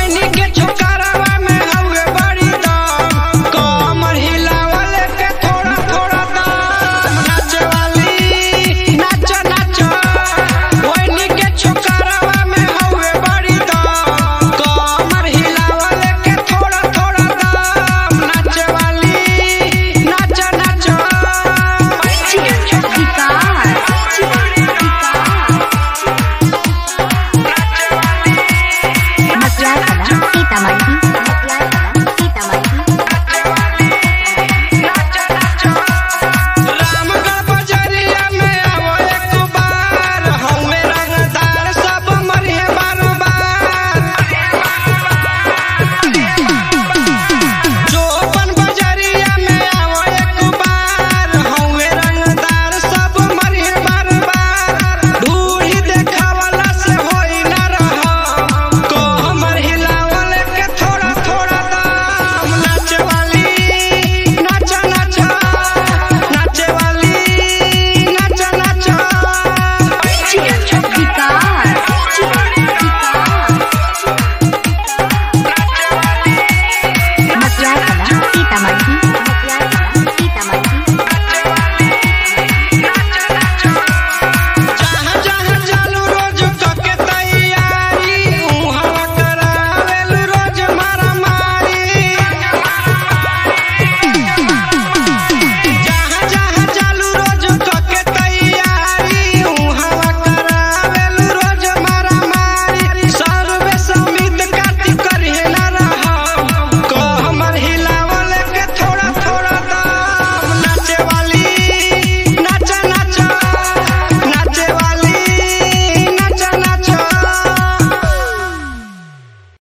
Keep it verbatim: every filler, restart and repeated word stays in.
भैनी के छोकरावा में हवे बड़ी दम, कमर हिलावल के थोड़ा थोड़ा दम, नाचे वाली नाच नाच। भैनी के छोकरावा में हवे बड़ी दम, कमर हिलावल के थोड़ा थोड़ा दम, नाचे वाली नाच नाच। Masyarakat Kita Mandi